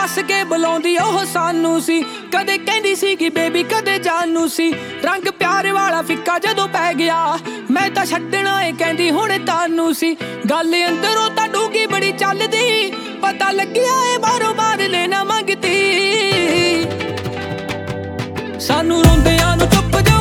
हस के बुलाउंदी ओह सानू सी, कदे कहंदी सी कि बेबी कदे जानू सी। रंग प्यार वाला फिक्का जदों पै गया मैं तां छड्डना ए कहंदी हुण तानू सी। गल अंदरों तां डूंगी बड़ी चलदी, पता लग्गिया ए बारों बार लेना मंगती। सानू रोंदियां नूं चुप